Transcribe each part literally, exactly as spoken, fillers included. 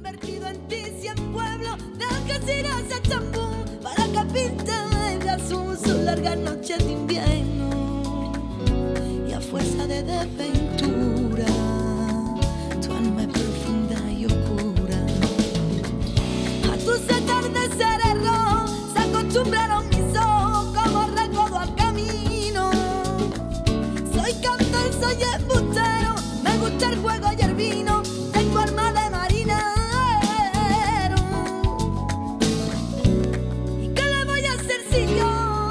invertido en ti cien pueblos de Algeciras a Champú para que pinte de azul sus largas noches de invierno. Y a fuerza de desventura tu alma es profunda y oscura. A tus atardeceres rojos se acostumbraron mis ojos como recodo al camino. Soy cantor, soy embustero, me gusta el juego y el vino, tengo alma de marinero. ¿Y qué le voy a hacer si yo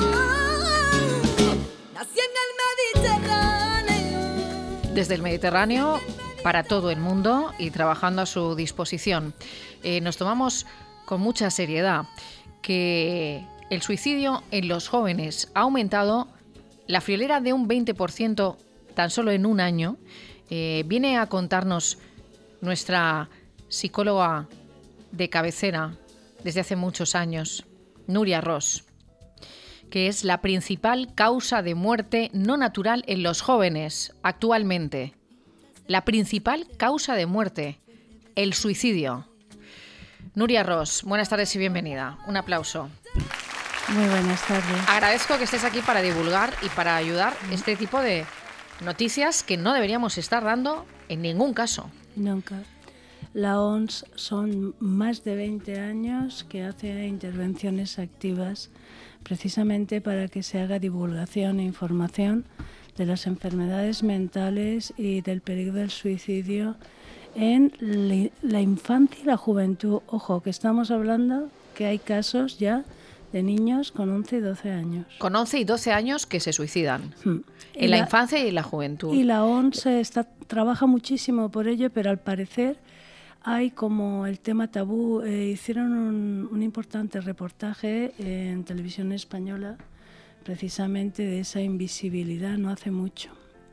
nací en el Mediterráneo? Desde el Mediterráneo para todo el mundo y trabajando a su disposición. Eh, nos tomamos con mucha seriedad que el suicidio en los jóvenes ha aumentado la friolera de un veinte por ciento tan solo en un año. Eh, viene a contarnos nuestra psicóloga de cabecera desde hace muchos años, Nuria Ros, que es la principal causa de muerte no natural en los jóvenes actualmente. La principal causa de muerte, el suicidio. Nuria Ros, buenas tardes y bienvenida. Un aplauso. Muy buenas tardes. Agradezco que estés aquí para divulgar y para ayudar este tipo de noticias que no deberíamos estar dando en ningún caso. Nunca. La O M S son más de veinte años que hace intervenciones activas precisamente para que se haga divulgación e información de las enfermedades mentales y del peligro del suicidio en la infancia y la juventud. Ojo, que estamos hablando que hay casos ya de niños con once y doce años. Con once y doce años que se suicidan. Hmm. En la, la infancia y en la juventud. Y la O M S está, trabaja muchísimo por ello, pero al parecer hay como el tema tabú. Eh, hicieron un, un importante reportaje en televisión española precisamente de esa invisibilidad no hace mucho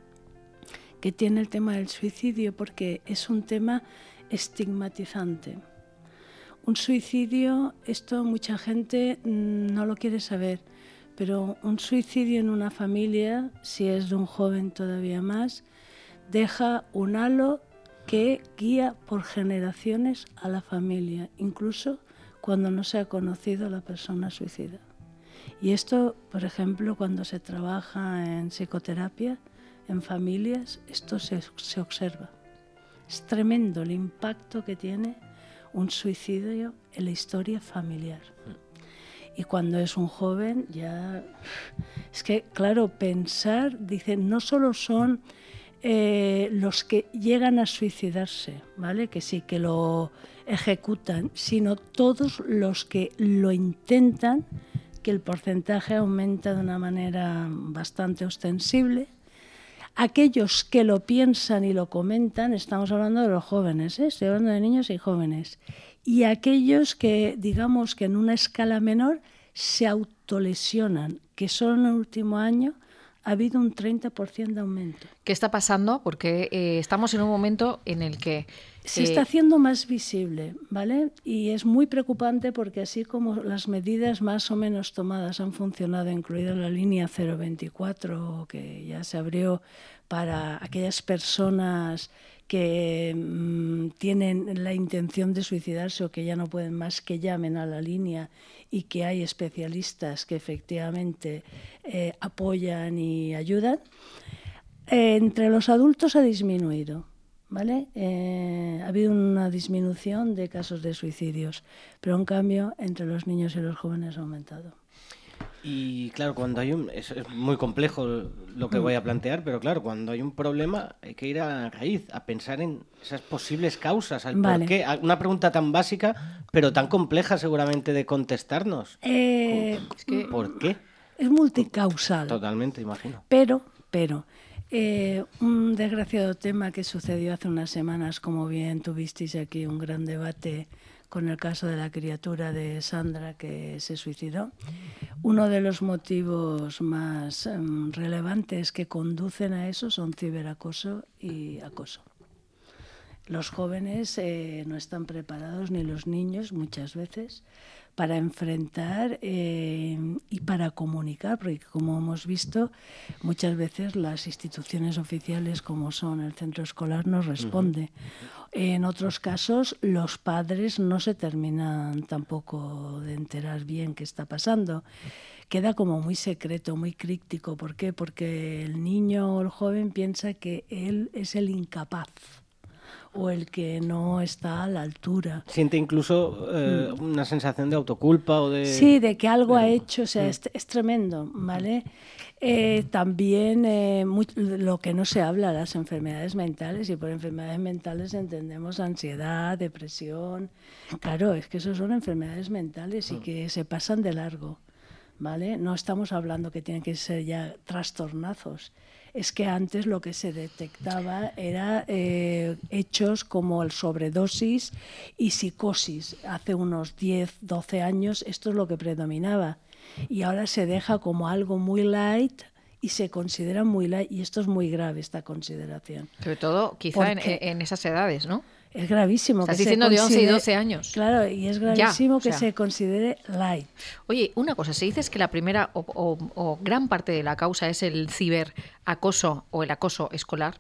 que tiene el tema del suicidio, porque es un tema estigmatizante. Un suicidio, esto mucha gente no lo quiere saber, pero un suicidio en una familia, si es de un joven todavía más, deja un halo que guía por generaciones a la familia, incluso cuando no se ha conocido a la persona suicida. Y esto, por ejemplo, cuando se trabaja en psicoterapia, en familias, esto se, se observa. Es tremendo el impacto que tiene un suicidio en la historia familiar. Y cuando es un joven, ya... Es que, claro, pensar, dicen, no solo son eh, los que llegan a suicidarse, ¿vale? Que sí, que lo ejecutan, sino todos los que lo intentan, que el porcentaje aumenta de una manera bastante ostensible. Aquellos que lo piensan y lo comentan, estamos hablando de los jóvenes, ¿eh? Estoy hablando de niños y jóvenes. Y aquellos que, digamos que en una escala menor, se autolesionan, que solo en el último año ha habido un treinta por ciento de aumento. ¿Qué está pasando? Porque eh, estamos en un momento en el que... Se eh... está haciendo más visible, ¿vale? Y es muy preocupante porque así como las medidas más o menos tomadas han funcionado, incluida la línea cero veinticuatro, que ya se abrió para aquellas personas que mmm, tienen la intención de suicidarse o que ya no pueden más, que llamen a la línea, y que hay especialistas que efectivamente eh, apoyan y ayudan. Eh, entre los adultos ha disminuido, ¿vale? Eh, ha habido una disminución de casos de suicidios, pero en cambio entre los niños y los jóvenes ha aumentado. Y claro, cuando hay un... Es, es muy complejo lo que voy a plantear, pero claro, cuando hay un problema hay que ir a raíz, a pensar en esas posibles causas, al vale. por qué. Una pregunta tan básica, pero tan compleja seguramente de contestarnos. Eh, es que, ¿por qué? Es multicausal. Totalmente, imagino. Pero, pero... Eh, un desgraciado tema que sucedió hace unas semanas, como bien tuvisteis aquí un gran debate con el caso de la criatura de Sandra que se suicidó. Uno de los motivos más um, relevantes que conducen a eso son ciberacoso y acoso. Los jóvenes eh, no están preparados, ni los niños muchas veces, para enfrentar eh, y para comunicar, porque como hemos visto, muchas veces las instituciones oficiales como son el centro escolar no responde. Uh-huh. En otros casos, los padres no se terminan tampoco de enterar bien qué está pasando. Queda como muy secreto, muy críptico. ¿Por qué? Porque el niño o el joven piensa que él es el incapaz o el que no está a la altura. Siente incluso eh, mm. una sensación de autoculpa o de... Sí, de que algo de... ha hecho, o sea, mm. es, es tremendo, ¿vale? Eh, también eh, muy, lo que no se habla, las enfermedades mentales, y por enfermedades mentales entendemos ansiedad, depresión. Claro, es que eso son enfermedades mentales y que se pasan de largo, ¿vale? No estamos hablando que tienen que ser ya trastornazos. Es que antes lo que se detectaba era eh, hechos como el sobredosis y psicosis. Hace unos diez, doce años esto es lo que predominaba. Y ahora se deja como algo muy light y se considera muy light. Y esto es muy grave, esta consideración. Sobre todo quizá en, en esas edades, ¿no? Es gravísimo. Estás que diciendo se de once y doce años. Claro, y es gravísimo ya, que o sea, se considere light. Oye, una cosa, se dice que la primera o, o, o gran parte de la causa es el ciberacoso o el acoso escolar.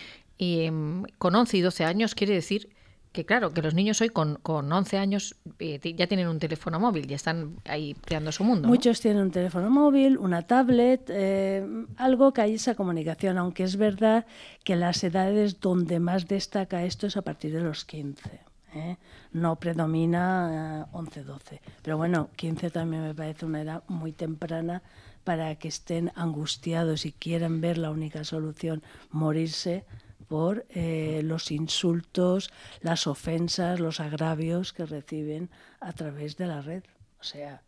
Y um, con once y doce años quiere decir que, claro, que los niños hoy con, con once años eh, ya tienen un teléfono móvil, ya están ahí creando su mundo, ¿no? Muchos tienen un teléfono móvil, una tablet, eh, algo que hay esa comunicación, aunque es verdad que las edades donde más destaca esto es a partir de los quince. ¿eh? No predomina eh, once, doce. Pero bueno, quince también me parece una edad muy temprana para que estén angustiados y quieran ver la única solución, morirse, por eh, los insultos, las ofensas, los agravios que reciben a través de la red. O sea...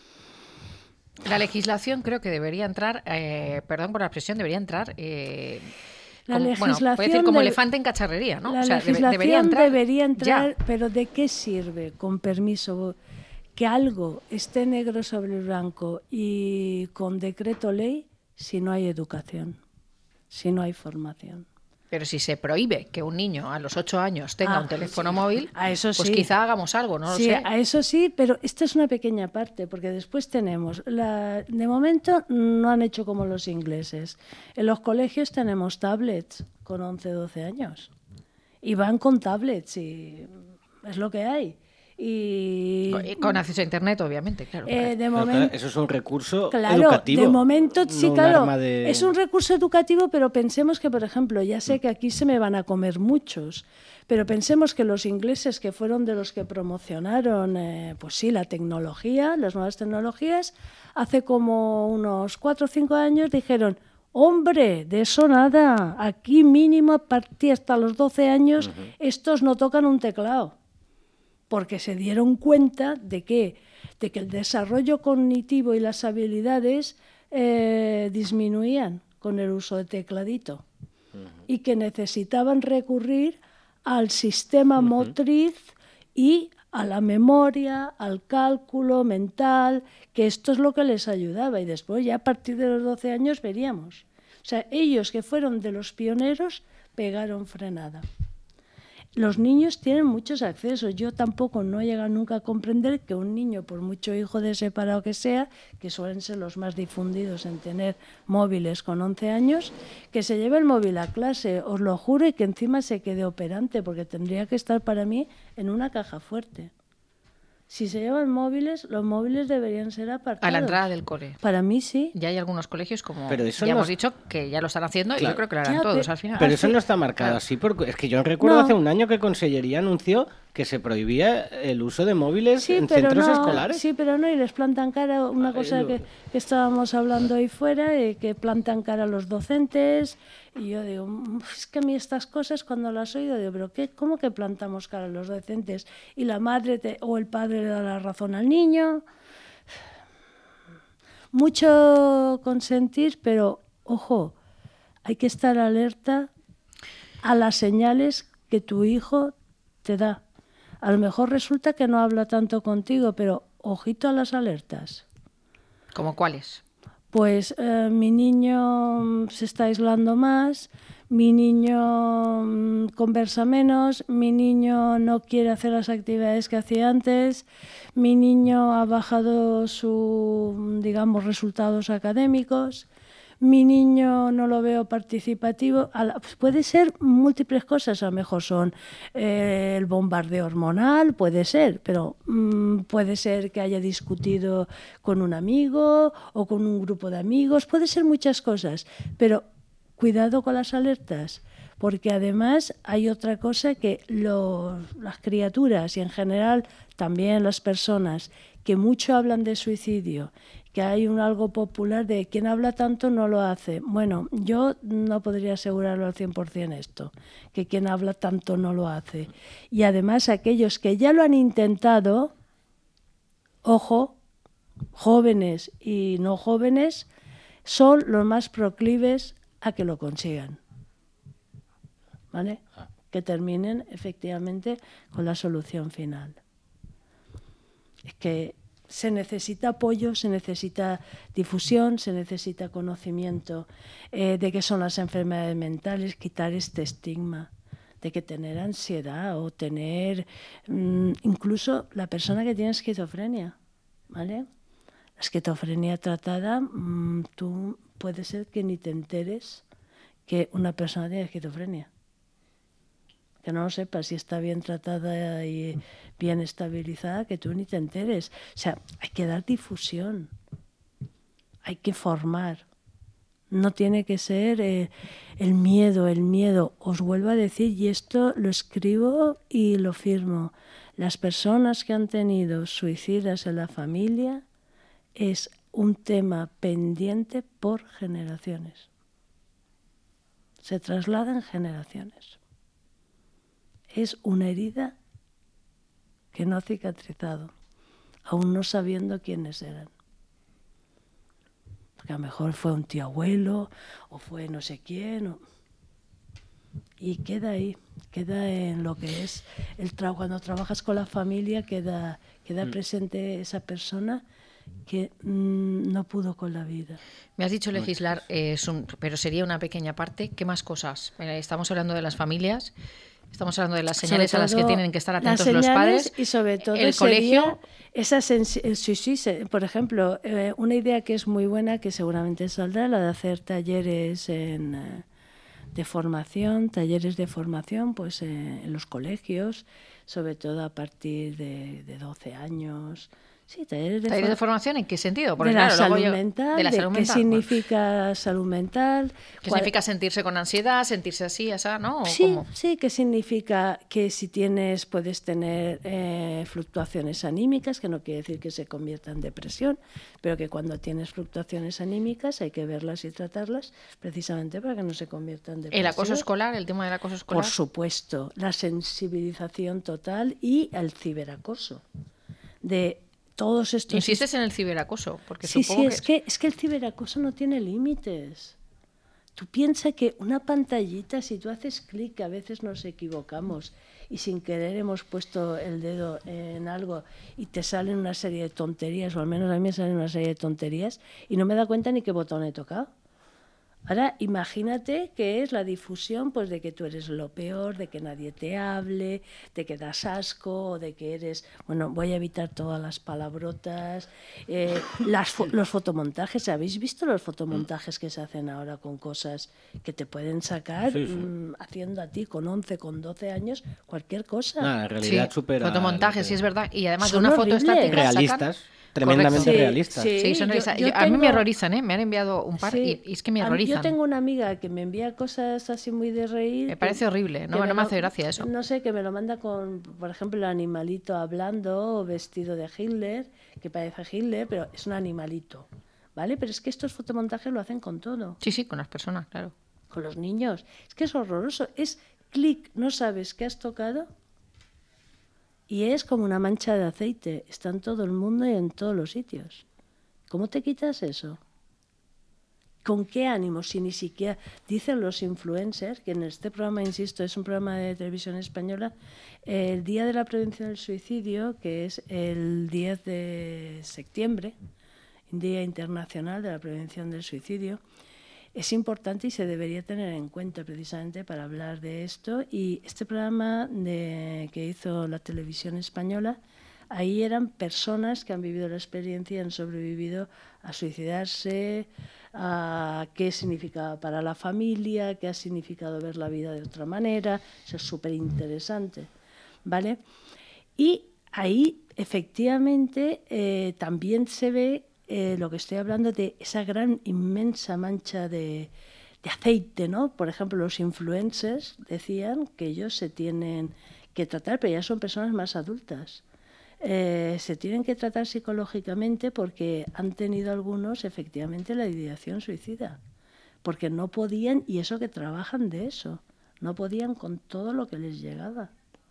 La legislación creo que debería entrar, eh, perdón por la expresión, debería entrar... Eh, la como, legislación bueno, puede decir como de, elefante en cacharrería, ¿no? La o sea, legislación debe, debería entrar, debería entrar ya. Pero ¿de qué sirve, con permiso, que algo esté negro sobre blanco y con decreto ley si no hay educación, si no hay formación? Pero si se prohíbe que un niño a los ocho años tenga ah, un teléfono sí. móvil, a eso pues sí. quizá hagamos algo, no sí, lo sé. A eso sí, pero esta es una pequeña parte, porque después tenemos, la, de momento no han hecho como los ingleses. En los colegios tenemos tablets con once, doce años. Y van con tablets y es lo que hay. Y con acceso a internet, obviamente, claro. Eh, de claro, momento, claro, eso es un recurso claro, educativo. De momento, sí, no claro, un arma de... es un recurso educativo, pero pensemos que, por ejemplo, ya sé que aquí se me van a comer muchos, pero pensemos que los ingleses, que fueron de los que promocionaron, eh, pues sí, la tecnología, las nuevas tecnologías, hace como unos cuatro o cinco años dijeron: hombre, de eso nada, aquí mínimo a partir hasta los doce años, uh-huh. estos no tocan un teclado. Porque se dieron cuenta de que, de que el desarrollo cognitivo y las habilidades eh, disminuían con el uso de tecladito uh-huh. y que necesitaban recurrir al sistema uh-huh. motriz y a la memoria, al cálculo mental, que esto es lo que les ayudaba. Y después ya a partir de los doce años veríamos. O sea, ellos que fueron de los pioneros pegaron frenada. Los niños tienen muchos accesos. Yo tampoco no he llegado nunca a comprender que un niño, por mucho hijo de separado que sea, que suelen ser los más difundidos en tener móviles con once años, que se lleve el móvil a clase, os lo juro, y que encima se quede operante, porque tendría que estar para mí en una caja fuerte. Si se llevan móviles, los móviles deberían ser apartados. A la entrada del cole. Para mí sí. Ya hay algunos colegios, como pero eso ya no hemos es... dicho, que ya lo están haciendo, claro. Y yo creo que lo harán ya, todos pero, al final. Pero eso no está marcado claro. así, porque es que yo recuerdo no. hace un año que Consellería anunció que se prohibía el uso de móviles sí, en pero centros no, escolares. Sí, pero no, y les plantan cara una Ay, cosa lo... que, que estábamos hablando ahí fuera, eh, que plantan cara a los docentes, y yo digo, es que a mí estas cosas cuando las oigo, digo, pero qué, ¿cómo que plantamos cara a los docentes? Y la madre te, o el padre le da la razón al niño. Mucho consentir, pero, ojo, hay que estar alerta a las señales que tu hijo te da. A lo mejor resulta que no habla tanto contigo, pero ojito a las alertas. ¿Cómo cuáles? Pues eh, mi niño se está aislando más, mi niño mm, conversa menos, mi niño no quiere hacer las actividades que hacía antes, mi niño ha bajado sus, digamos, resultados académicos, mi niño no lo veo participativo. Puede ser múltiples cosas, a lo mejor son eh, el bombardeo hormonal, puede ser, pero mmm, puede ser que haya discutido con un amigo o con un grupo de amigos, puede ser muchas cosas, pero cuidado con las alertas, porque además hay otra cosa que los, las criaturas y en general también las personas que mucho hablan de suicidio, que hay un algo popular de quien habla tanto no lo hace. Bueno, yo no podría asegurarlo al cien por ciento esto, que quien habla tanto no lo hace. Y además aquellos que ya lo han intentado, ojo, jóvenes y no jóvenes, son los más proclives a que lo consigan. ¿Vale? Que terminen efectivamente con la solución final. Es que se necesita apoyo, se necesita difusión, se necesita conocimiento eh, de qué son las enfermedades mentales, quitar este estigma de que tener ansiedad o tener mmm, incluso la persona que tiene esquizofrenia, ¿vale? La esquizofrenia tratada, mmm, tú puede ser que ni te enteres que una persona tiene esquizofrenia. Que no lo sepas, si está bien tratada y bien estabilizada, que tú ni te enteres. O sea, hay que dar difusión, hay que formar. No tiene que ser eh, el miedo, el miedo. Os vuelvo a decir, y esto lo escribo y lo firmo, las personas que han tenido suicidas en la familia es un tema pendiente por generaciones. Se traslada en generaciones. Es una herida que no ha cicatrizado, aún no sabiendo quiénes eran. Porque a lo mejor fue un tío abuelo, o fue no sé quién, o... y queda ahí, queda en lo que es el tra- cuando trabajas con la familia, queda, queda presente esa persona que mmm, no pudo con la vida. Me has dicho legislar, eh, es un, pero sería una pequeña parte. ¿Qué más cosas? Eh, estamos hablando de las familias. Estamos hablando de las señales a las que tienen que estar atentos los padres. Y sobre todo el colegio. Esa sensi- sí, sí, se, por ejemplo, eh, una idea que es muy buena, que seguramente saldrá, la de hacer talleres en, eh, de formación, talleres de formación pues eh, en los colegios, sobre todo a partir de, de doce años. Sí, talleres de, ¿Talleres de for- formación en qué sentido? Porque, de la claro, salud luego yo- mental, de la de salud qué mental. significa bueno. salud mental. ¿Qué cuál... significa sentirse con ansiedad, sentirse así, esa, ¿no? ¿O sí, cómo? sí, que significa que si tienes, puedes tener eh, fluctuaciones anímicas, que no quiere decir que se convierta en depresión, pero que cuando tienes fluctuaciones anímicas hay que verlas y tratarlas precisamente para que no se conviertan en depresión. ¿El acoso escolar, el tema del acoso escolar? Por supuesto, la sensibilización total y el ciberacoso. De todos estos... Insistes en el ciberacoso, porque sí, supongo sí, que... es que es que el ciberacoso no tiene límites. Tú piensas que una pantallita, si tú haces clic, a veces nos equivocamos y sin querer hemos puesto el dedo en algo y te salen una serie de tonterías, o al menos a mí me salen una serie de tonterías y no me da cuenta ni qué botón he tocado. Ahora, imagínate que es la difusión pues de que tú eres lo peor, de que nadie te hable, de que das asco, de que eres... Bueno, voy a evitar todas las palabrotas. Eh, las fo- los fotomontajes, ¿habéis visto los fotomontajes que se hacen ahora con cosas que te pueden sacar Sí, sí. mmm, haciendo a ti con once, con doce años, cualquier cosa? Nada, en realidad Sí, supera... fotomontajes, lo que- sí es verdad. Y además Son de una foto horribles. estática Realistas, sacan- tremendamente Correcto. realistas. Sí, Sí, son yo- realistas. yo Yo- A mí me tengo- horrorizan, ¿eh? Me han enviado un par Sí. y, y es que me A mí- horrorizan. Yo tengo una amiga que me envía cosas así muy de reír. Me parece que- horrible, no, que no me lo- hace gracia eso. No sé, que me lo manda con, por ejemplo, el animalito hablando o vestido de Hitler, que parece Hitler, pero es un animalito, ¿vale? Pero es que estos fotomontajes lo hacen con todo, Sí, sí, con las personas, claro. con los niños. Es que es horroroso. Es clic, no sabes qué has tocado y es como una mancha de aceite. Está en todo el mundo y en todos los sitios. ¿Cómo te quitas eso? ¿Con qué ánimo? Si ni siquiera dicen los influencers, que en este programa, insisto, es un programa de televisión española, el Día de la Prevención del Suicidio, que es el diez de septiembre, Día Internacional de la Prevención del Suicidio, es importante y se debería tener en cuenta precisamente para hablar de esto. Y este programa de, que hizo la televisión española, ahí eran personas que han vivido la experiencia y han sobrevivido a suicidarse, a qué significaba para la familia, qué ha significado ver la vida de otra manera. Eso es súper interesante, ¿vale? Y ahí, efectivamente, eh, también se ve eh, lo que estoy hablando de esa gran, inmensa mancha de, de aceite, ¿no? Por ejemplo, los influencers decían que ellos se tienen que tratar, pero ya son personas más adultas. Eh, se tienen que tratar psicológicamente porque han tenido algunos, efectivamente, la ideación suicida. Porque no podían, y eso que trabajan de eso, no podían con todo lo que les llegaba.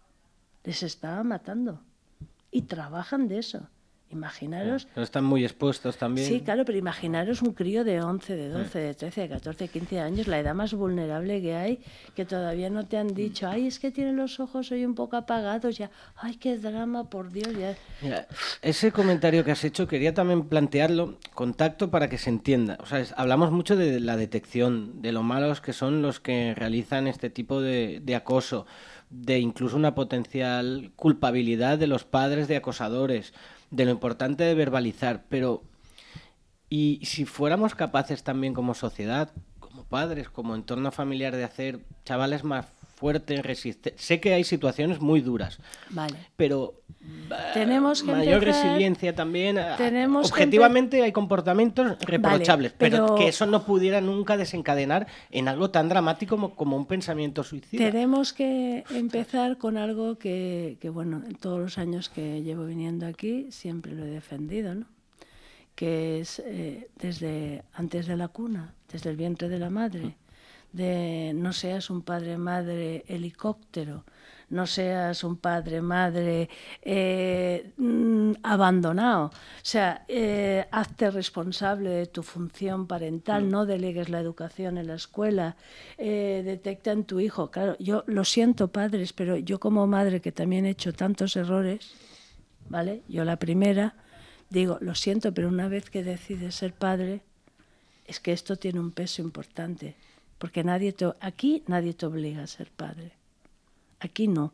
Les estaba matando. Y trabajan de eso. Imaginaros... Pero están muy expuestos también. Sí, claro, pero imaginaros un crío de once, de doce, de trece, de catorce, de quince años, la edad más vulnerable que hay, que todavía no te han dicho, ay, es que tienen los ojos hoy un poco apagados, ya, ay, qué drama, por Dios, ya... Mira, ese comentario que has hecho quería también plantearlo con tacto para que se entienda. O sea, es, hablamos mucho de la detección, de lo malos que son los que realizan este tipo de, de acoso, de incluso una potencial culpabilidad de los padres de acosadores, de lo importante de verbalizar, pero y si fuéramos capaces también como sociedad, como padres, como entorno familiar, de hacer chavales más fuertes, resistentes. Sé que hay situaciones muy duras, vale, pero tenemos que mayor empezar, resiliencia también. tenemos Objetivamente empe- hay comportamientos reprochables, vale, pero... pero que eso no pudiera nunca desencadenar en algo tan dramático como, como un pensamiento suicida. Tenemos que empezar con algo que, que, bueno, en todos los años que llevo viniendo aquí siempre lo he defendido, ¿no? Que es eh, desde antes de la cuna, desde el vientre de la madre, de no seas un padre-madre helicóptero, no seas un padre-madre eh, mm, abandonado. O sea, eh, hazte responsable de tu función parental, mm. no delegues la educación en la escuela, eh, detecta en tu hijo. Claro, yo lo siento, padres, pero yo como madre que también he hecho tantos errores, ¿vale? Yo la primera, digo, lo siento, pero una vez que decides ser padre, es que esto tiene un peso importante. Porque nadie te, aquí nadie te obliga a ser padre. Aquí no.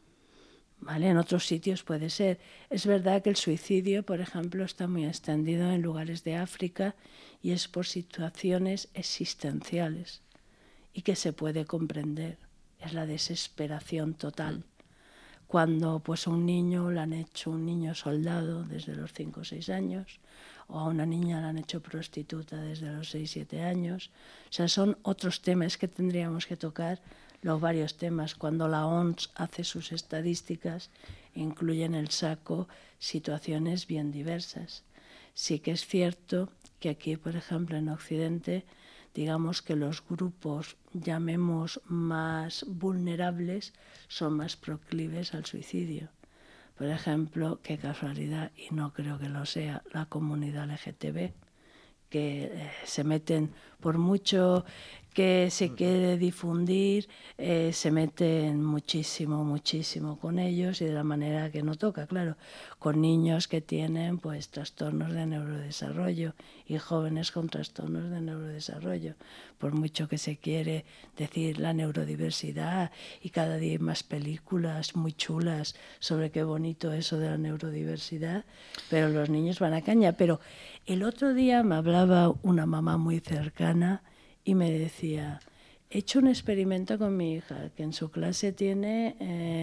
¿Vale? En otros sitios puede ser. Es verdad que el suicidio, por ejemplo, está muy extendido en lugares de África y es por situaciones existenciales y que se puede comprender. Es la desesperación total. Cuando pues a un niño le han hecho un niño soldado desde los cinco o seis años, o a una niña la han hecho prostituta desde los seis siete años. O sea, son otros temas que tendríamos que tocar, los varios temas. Cuando la O M S hace sus estadísticas, incluye en el saco situaciones bien diversas. Sí que es cierto que aquí, por ejemplo, en Occidente, digamos que los grupos, llamemos más vulnerables, son más proclives al suicidio. Por ejemplo, qué casualidad, y no creo que lo sea, la comunidad L G T B, que eh, se meten, por mucho que se quiere difundir, eh, se meten muchísimo, muchísimo con ellos y de la manera que no toca, claro, con niños que tienen pues trastornos de neurodesarrollo y jóvenes con trastornos de neurodesarrollo. Por mucho que se quiere decir la neurodiversidad y cada día hay más películas muy chulas sobre qué bonito eso de la neurodiversidad, pero los niños van a caña. Pero el otro día me hablaba una mamá muy cercana y me decía, he hecho un experimento con mi hija, que en su clase tiene,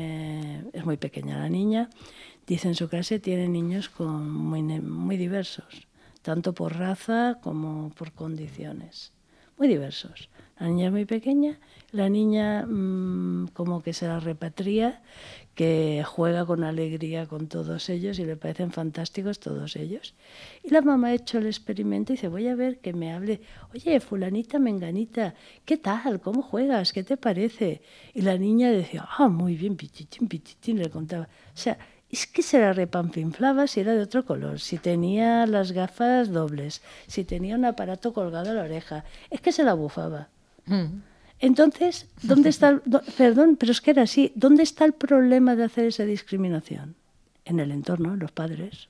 eh, es muy pequeña la niña, dice en su clase tiene niños con muy, muy diversos, tanto por raza como por condiciones, muy diversos. La niña es muy pequeña, la niña mmm, como que se la repatria, que juega con alegría con todos ellos y le parecen fantásticos todos ellos. Y la mamá ha hecho el experimento y dice, voy a ver que me hable, oye, fulanita, menganita, ¿qué tal? ¿Cómo juegas? ¿Qué te parece? Y la niña decía, ah, muy bien, pititín, pititín, le contaba. O sea, es que se la repampinflaba si era de otro color, si tenía las gafas dobles, si tenía un aparato colgado a la oreja, es que se la bufaba. Mm. Entonces, ¿dónde está el, do, perdón, pero es que era así, ¿dónde está el problema de hacer esa discriminación? En el entorno, en los padres.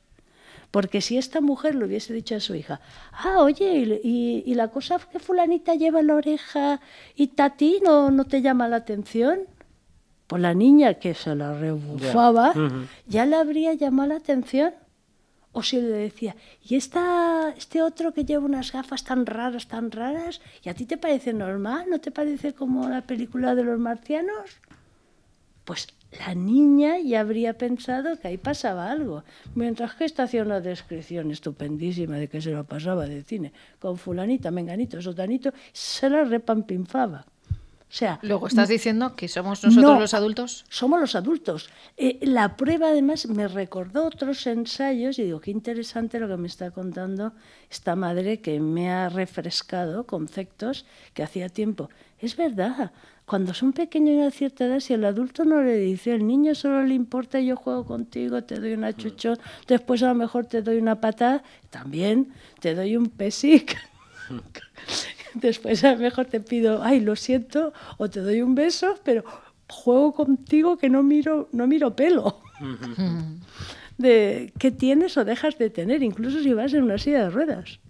Porque si esta mujer le hubiese dicho a su hija, ah, oye, y, y la cosa que fulanita lleva en la oreja y a ti no, no te llama la atención, pues la niña que se la rebufaba Yeah. Uh-huh. ya le habría llamado la atención. O si le decía, y esta, este otro que lleva unas gafas tan raras, tan raras, ¿y a ti te parece normal? ¿No te parece como la película de los marcianos? Pues la niña ya habría pensado que ahí pasaba algo. Mientras que esta hacía una descripción estupendísima de que se lo pasaba de cine con fulanita, menganito, sotanito, se la repampinfaba. O sea, Luego estás diciendo que somos nosotros no, los adultos. Somos los adultos. Eh, la prueba además me recordó otros ensayos y digo, qué interesante lo que me está contando esta madre que me ha refrescado conceptos que hacía tiempo. Es verdad, cuando son pequeños y a cierta edad, si el adulto no le dice, el niño solo le importa, yo juego contigo, te doy una chuchón, después a lo mejor te doy una patada, también te doy un pesic. Después a lo mejor te pido, ay, lo siento, o te doy un beso, pero juego contigo que no miro, no miro pelo. De qué tienes o dejas de tener, incluso si vas en una silla de ruedas.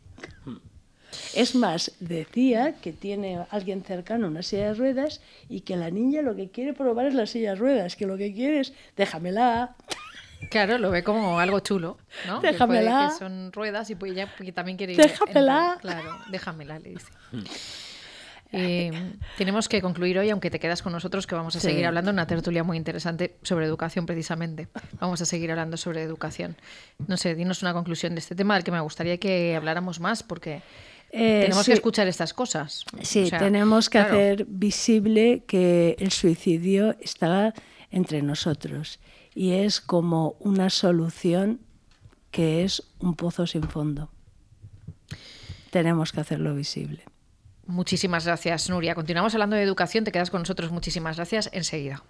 Es más, decía que tiene alguien cercano una silla de ruedas y que la niña lo que quiere probar es la silla de ruedas, que lo que quiere es, déjamela. Claro, lo ve como algo chulo, ¿no? Déjamela. Que, puede, que son ruedas y pues ella porque también quiere ir. Déjamela. En, claro, déjamela, le dice. Eh, tenemos que concluir hoy, aunque te quedas con nosotros, que vamos a Sí. seguir hablando en una tertulia muy interesante sobre educación, precisamente. Vamos a seguir hablando sobre educación. No sé, dinos una conclusión de este tema del que me gustaría que habláramos más, porque Eh, tenemos sí. que escuchar estas cosas. Sí, O sea, tenemos que claro. hacer visible que el suicidio está entre nosotros y es como una solución que es un pozo sin fondo. Tenemos que hacerlo visible. Muchísimas gracias, Nuria. Continuamos hablando de educación. Te quedas con nosotros. Muchísimas gracias. Enseguida.